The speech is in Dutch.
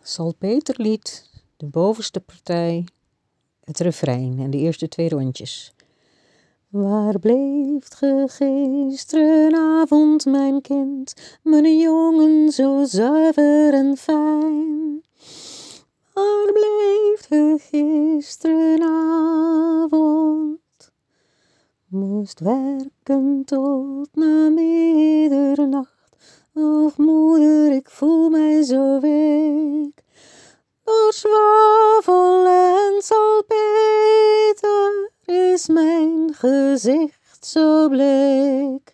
Salpeterlied, de bovenste partij, het refrein en de eerste 2 rondjes. Waar bleeft ge gisterenavond, mijn kind, mijn jongen zo zuiver en fijn? Waar bleeft ge gisterenavond? Moest werken tot na middernacht. Och moeder, ik voel mij zo week. Door zwavel en salpeter is mijn gezicht zo bleek.